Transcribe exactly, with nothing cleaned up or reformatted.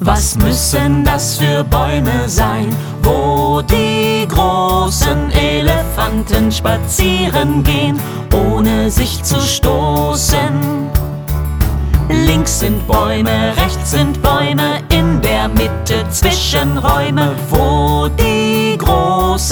Was müssen das für Bäume sein, wo die großen Elefanten spazieren gehen, ohne sich zu stoßen? Links sind Bäume, rechts sind Bäume, in der Mitte Zwischenräume, wo die großen